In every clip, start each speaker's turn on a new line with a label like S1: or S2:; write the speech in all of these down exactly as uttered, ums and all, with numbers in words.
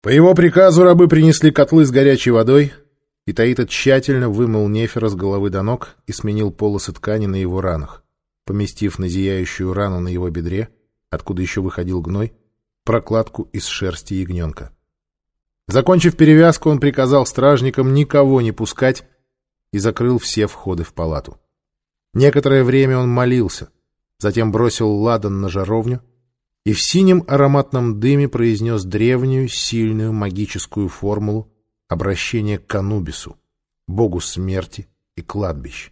S1: По его приказу рабы принесли котлы с горячей водой, и Таита тщательно вымыл Нефера с головы до ног и сменил полосы ткани на его ранах, поместив на зияющую рану на его бедре, откуда еще выходил гной, прокладку из шерсти ягненка. Закончив перевязку, он приказал стражникам никого не пускать и закрыл все входы в палату. Некоторое время он молился, затем бросил ладан на жаровню и в синем ароматном дыме произнес древнюю, сильную магическую формулу обращения к Анубису, богу смерти и кладбищ.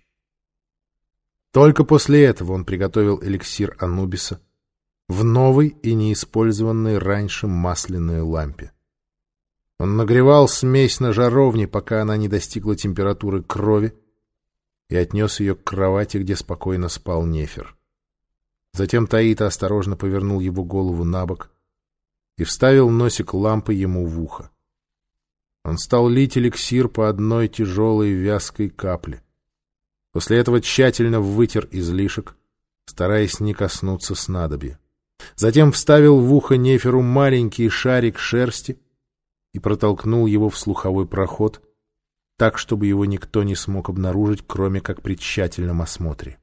S1: Только после этого он приготовил эликсир Анубиса в новой и неиспользованной раньше масляной лампе. Он нагревал смесь на жаровне, пока она не достигла температуры крови, и отнес ее к кровати, где спокойно спал Нефер. Затем Таита осторожно повернул его голову на бок и вставил носик лампы ему в ухо. Он стал лить эликсир по одной тяжелой вязкой капле. После этого тщательно вытер излишек, стараясь не коснуться снадобья. Затем вставил в ухо Неферу маленький шарик шерсти и протолкнул его в слуховой проход, так, чтобы его никто не смог обнаружить, кроме как при тщательном осмотре.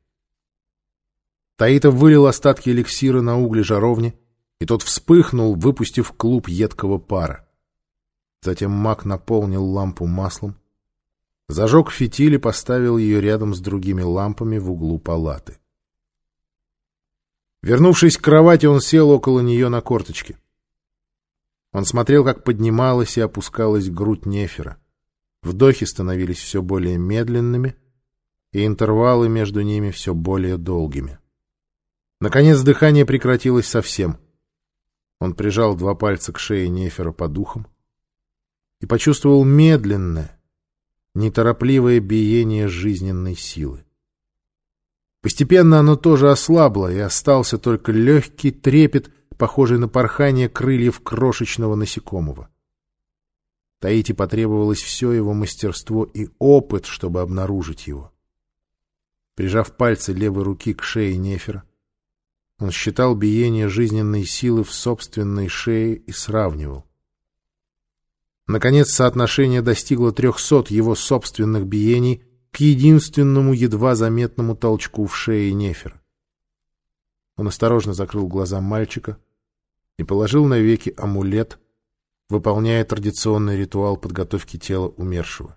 S1: Таита вылил остатки эликсира на угли жаровни, и тот вспыхнул, выпустив клуб едкого пара. Затем маг наполнил лампу маслом, зажег фитиль и поставил ее рядом с другими лампами в углу палаты. Вернувшись к кровати, он сел около нее на корточки. Он смотрел, как поднималась и опускалась грудь Нефера. Вдохи становились все более медленными, и интервалы между ними все более долгими. Наконец дыхание прекратилось совсем. Он прижал два пальца к шее Нефера под ухом и почувствовал медленное, неторопливое биение жизненной силы. Постепенно оно тоже ослабло, и остался только легкий трепет, похожий на порхание крыльев крошечного насекомого. Таите потребовалось все его мастерство и опыт, чтобы обнаружить его. Прижав пальцы левой руки к шее Нефера, он считал биение жизненной силы в собственной шее и сравнивал. Наконец соотношение достигло трехсот его собственных биений к единственному едва заметному толчку в шее Нефера. Он осторожно закрыл глаза мальчика и положил на веки амулет, выполняя традиционный ритуал подготовки тела умершего.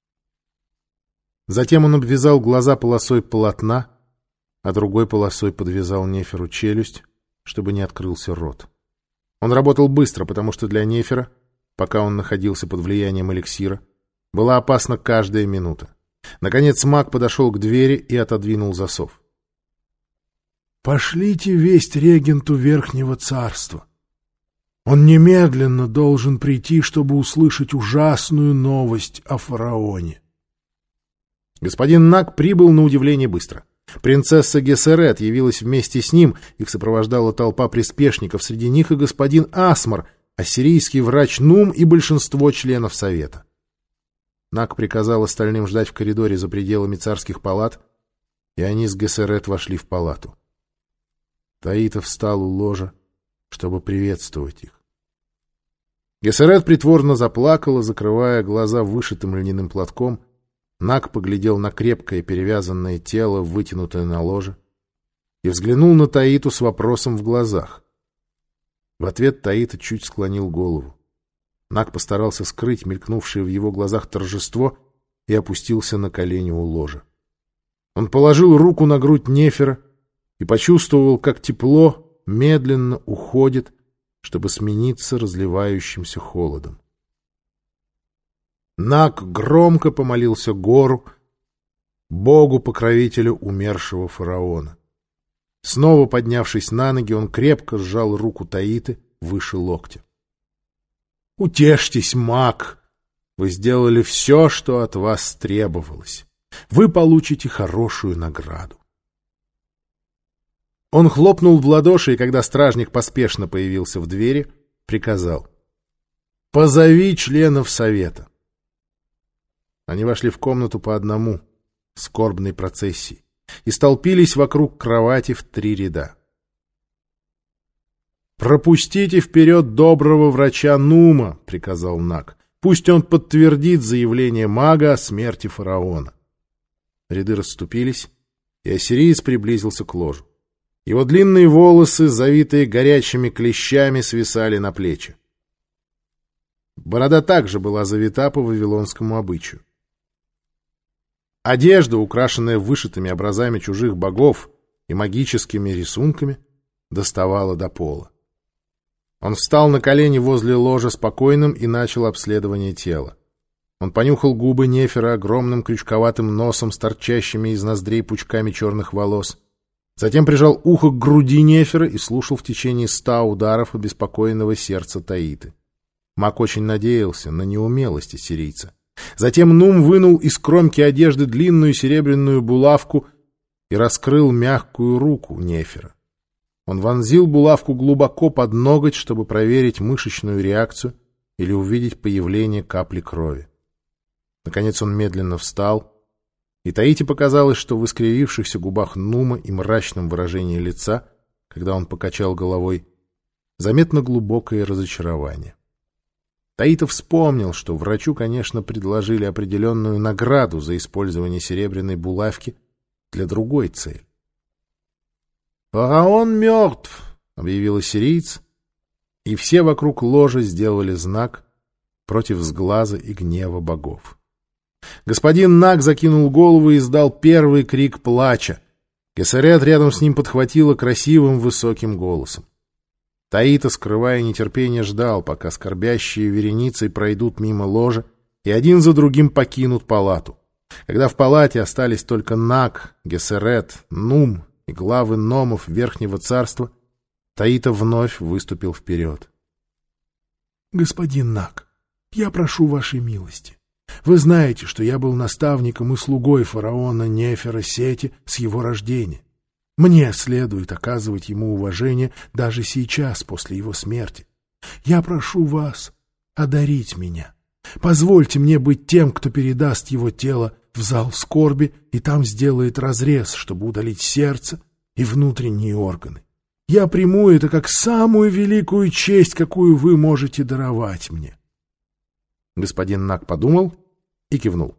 S1: Затем он обвязал глаза полосой полотна, а другой полосой подвязал Неферу челюсть, чтобы не открылся рот. Он работал быстро, потому что для Нефера, пока он находился под влиянием эликсира, была опасна каждая минута. Наконец маг подошел к двери и отодвинул засов.
S2: «Пошлите весть регенту Верхнего Царства. Он немедленно должен прийти, чтобы услышать ужасную новость о фараоне».
S1: Господин Наг прибыл на удивление быстро. Принцесса Гессерет явилась вместе с ним, их сопровождала толпа приспешников, среди них и господин Асмар, ассирийский врач Нум и большинство членов совета. Наг приказал остальным ждать в коридоре за пределами царских палат, и они с Гессерет вошли в палату. Таита встал у ложа, чтобы приветствовать их. Гессерет притворно заплакала, закрывая глаза вышитым льняным платком. Наг поглядел на крепкое перевязанное тело, вытянутое на ложе, и взглянул на Таиту с вопросом в глазах. В ответ Таита чуть склонил голову. Наг постарался скрыть мелькнувшее в его глазах торжество и опустился на колени у ложа. Он положил руку на грудь Нефера и почувствовал, как тепло медленно уходит, чтобы смениться разливающимся холодом. Наг громко помолился Гору, богу-покровителю умершего фараона. Снова поднявшись на ноги, он крепко сжал руку Таиты выше локтя. «Утешьтесь, маг! Вы сделали все, что от вас требовалось. Вы получите хорошую награду». Он хлопнул в ладоши, и когда стражник поспешно появился в двери, приказал: «Позови членов совета». Они вошли в комнату по одному, скорбной процессии, и столпились вокруг кровати в три ряда. «Пропустите вперед доброго врача Нума», — приказал Наг. «Пусть он подтвердит заявление мага о смерти фараона». Ряды расступились, и ассириец приблизился к ложу. Его длинные волосы, завитые горячими клещами, свисали на плечи. Борода также была завита по вавилонскому обычаю. Одежда, украшенная вышитыми образами чужих богов и магическими рисунками, доставала до пола. Он встал на колени возле ложа спокойным и начал обследование тела. Он понюхал губы Нефера огромным крючковатым носом с торчащими из ноздрей пучками черных волос. Затем прижал ухо к груди Нефера и слушал в течение ста ударов обеспокоенного сердца Таиты. Маг очень надеялся на неумелость ассирийца. Затем Нум вынул из кромки одежды длинную серебряную булавку и раскрыл мягкую руку Нефера. Он вонзил булавку глубоко под ноготь, чтобы проверить мышечную реакцию или увидеть появление капли крови. Наконец он медленно встал, и Таите показалось, что в искривившихся губах Нума и мрачном выражении лица, когда он покачал головой, заметно глубокое разочарование. Таита вспомнил, что врачу, конечно, предложили определенную награду за использование серебряной булавки для другой цели. «Фараон мертв», — объявил ассириец, и все вокруг ложа сделали знак против сглаза и гнева богов. Господин Наг закинул голову и издал первый крик плача. Гессерет рядом с ним подхватила красивым высоким голосом. Таита, скрывая нетерпение, ждал, пока скорбящие вереницей пройдут мимо ложа и один за другим покинут палату. Когда в палате остались только Наг, Гессерет, Нум и главы номов Верхнего Царства, Таита вновь выступил вперед.
S2: «Господин Наг, я прошу вашей милости. Вы знаете, что я был наставником и слугой фараона Нефера Сети с его рождения. Мне следует оказывать ему уважение даже сейчас, после его смерти. Я прошу вас одарить меня. Позвольте мне быть тем, кто передаст его тело в зал скорби и там сделает разрез, чтобы удалить сердце и внутренние органы. Я приму это как самую великую честь, какую вы можете даровать мне».
S1: Господин Наг подумал и кивнул.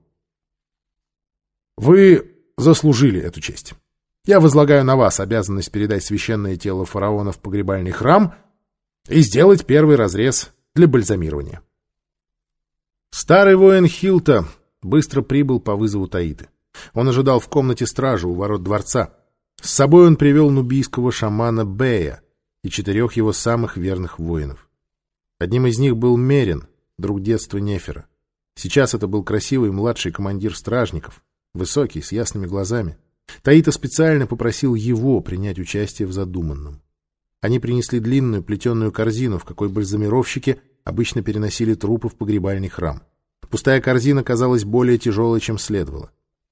S1: «Вы заслужили эту честь. Я возлагаю на вас обязанность передать священное тело фараона в погребальный храм и сделать первый разрез для бальзамирования». Старый воин Хилта быстро прибыл по вызову Таиты. Он ожидал в комнате стражи у ворот дворца. С собой он привел нубийского шамана Бея и четырех его самых верных воинов. Одним из них был Мерин, друг детства Нефера. Сейчас это был красивый младший командир стражников, высокий, с ясными глазами. Таита специально попросил его принять участие в задуманном. Они принесли длинную плетеную корзину, в какой бальзамировщики обычно переносили трупы в погребальный храм. Пустая корзина казалась более тяжелой, чем следовало.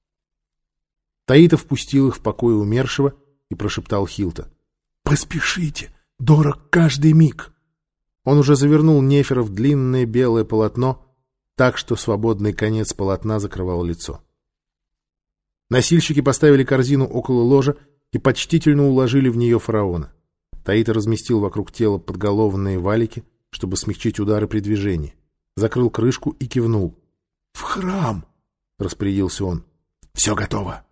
S1: Таита впустил их в покой умершего и прошептал Хилта:
S2: «Поспешите, дорог каждый миг».
S1: Он уже завернул Нефера в длинное белое полотно, так что свободный конец полотна закрывал лицо. Носильщики поставили корзину около ложа и почтительно уложили в нее фараона. Таита разместил вокруг тела подголовные валики, чтобы смягчить удары при движении. Закрыл крышку и кивнул.
S2: «В храм!» — распорядился он. «Все готово!»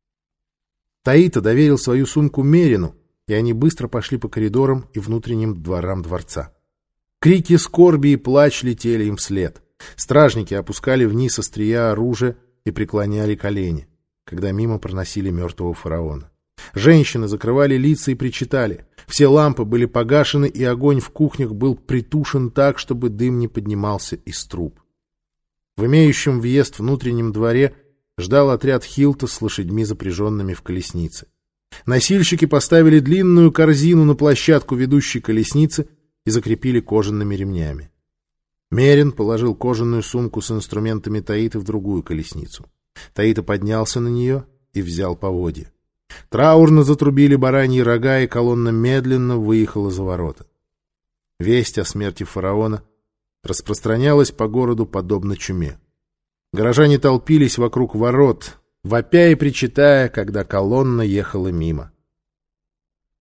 S1: Таита доверил свою сумку Мерину, и они быстро пошли по коридорам и внутренним дворам дворца. Крики скорби и плач летели им вслед. Стражники опускали вниз острия оружия и преклоняли колени, когда мимо проносили мертвого фараона. Женщины закрывали лица и причитали. Все лампы были погашены, и огонь в кухнях был притушен так, чтобы дым не поднимался из труб. В имеющем въезд внутреннем дворе ждал отряд Хилта с лошадьми, запряженными в колесницы. Носильщики поставили длинную корзину на площадку ведущей колесницы и закрепили кожаными ремнями. Мерин положил кожаную сумку с инструментами Таиты в другую колесницу. Таита поднялся на нее и взял поводья. Траурно затрубили бараньи рога, и колонна медленно выехала за ворота. Весть о смерти фараона распространялась по городу подобно чуме. Горожане толпились вокруг ворот, вопя и причитая, когда колонна ехала мимо.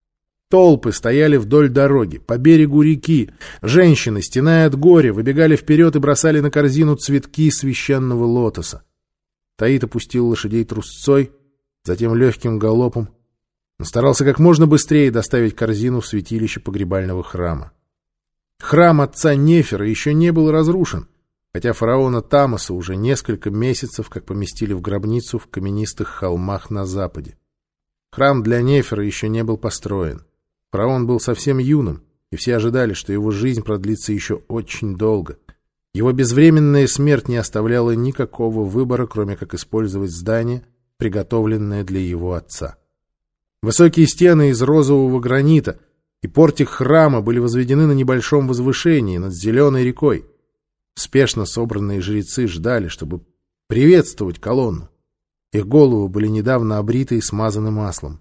S1: Толпы стояли вдоль дороги, по берегу реки. Женщины, стеная от горя, выбегали вперед и бросали на корзину цветки священного лотоса. Таита пустил лошадей трусцой, затем легким галопом. Он старался как можно быстрее доставить корзину в святилище погребального храма. Храм отца Нефера еще не был разрушен, хотя фараона Тамоса уже несколько месяцев как поместили в гробницу в каменистых холмах на западе. Храм для Нефера еще не был построен. Фараон был совсем юным, и все ожидали, что его жизнь продлится еще очень долго. Его безвременная смерть не оставляла никакого выбора, кроме как использовать здание, приготовленное для его отца. Высокие стены из розового гранита и портик храма были возведены на небольшом возвышении над зеленой рекой. Спешно собранные жрецы ждали, чтобы приветствовать колонну. Их головы были недавно обриты и смазаны маслом.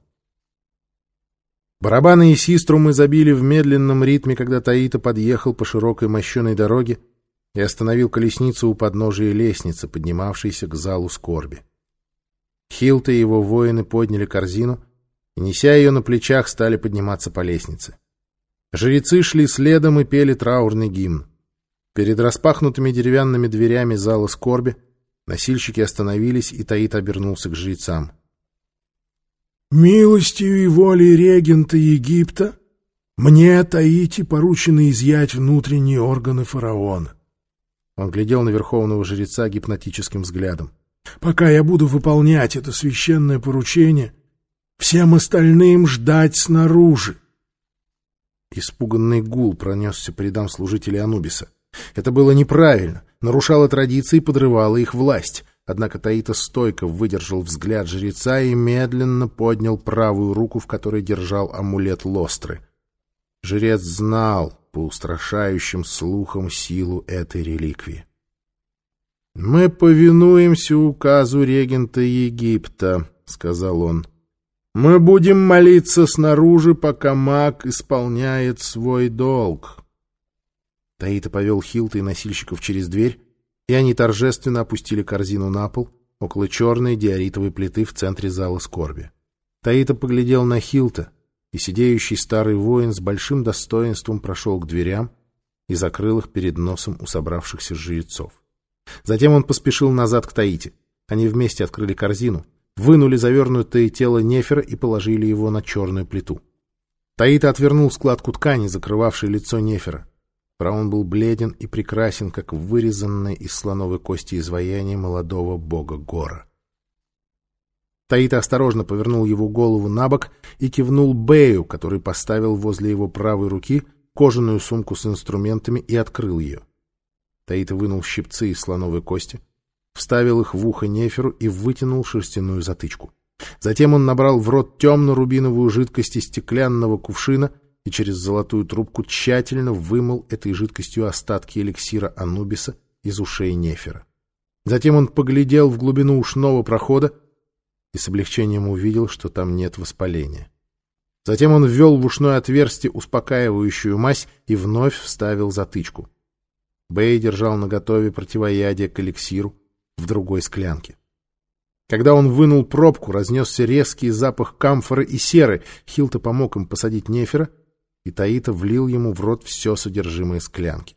S1: Барабаны и систрумы забили в медленном ритме, когда Таита подъехал по широкой мощеной дороге и остановил колесницу у подножия лестницы, поднимавшейся к залу скорби. Хилта и его воины подняли корзину и, неся ее на плечах, стали подниматься по лестнице. Жрецы шли следом и пели траурный гимн. Перед распахнутыми деревянными дверями зала скорби носильщики остановились, и Таита обернулся к жрецам.
S2: «Милостью и волей регента Египта мне, Таити, поручено изъять внутренние органы фараона».
S1: Он глядел на верховного жреца гипнотическим взглядом.
S2: «Пока я буду выполнять это священное поручение, всем остальным ждать снаружи».
S1: Испуганный гул пронесся по рядам служителей Анубиса. Это было неправильно, нарушало традиции и подрывало их власть. Однако Таита стойко выдержал взгляд жреца и медленно поднял правую руку, в которой держал амулет Лостры. Жрец знал по устрашающим слухам силу этой реликвии. «Мы повинуемся указу регента Египта», — сказал он. «Мы будем молиться снаружи, пока маг исполняет свой долг». Таита повел Хилта и носильщиков через дверь, и они торжественно опустили корзину на пол около черной диоритовой плиты в центре зала скорби. Таита поглядел на Хилта, и сидеющий старый воин с большим достоинством прошел к дверям и закрыл их перед носом у собравшихся жрецов. Затем он поспешил назад к Таите. Они вместе открыли корзину, вынули завернутое тело Нефера и положили его на черную плиту. Таита отвернул складку ткани, закрывавшей лицо Нефера. Фараон был бледен и прекрасен, как вырезанное из слоновой кости изваяние молодого бога Гора. Таита осторожно повернул его голову на бок и кивнул Бею, который поставил возле его правой руки кожаную сумку с инструментами и открыл ее. Таита вынул щипцы из слоновой кости, вставил их в ухо Неферу и вытянул шерстяную затычку. Затем он набрал в рот темно-рубиновую жидкость из стеклянного кувшина и через золотую трубку тщательно вымыл этой жидкостью остатки эликсира Анубиса из ушей Нефера. Затем он поглядел в глубину ушного прохода и с облегчением увидел, что там нет воспаления. Затем он ввел в ушное отверстие успокаивающую мазь и вновь вставил затычку. Бэй держал наготове противоядие к эликсиру в другой склянке. Когда он вынул пробку, разнесся резкий запах камфоры и серы. Хилта помог им посадить Нефера, и Таита влил ему в рот все содержимое склянки.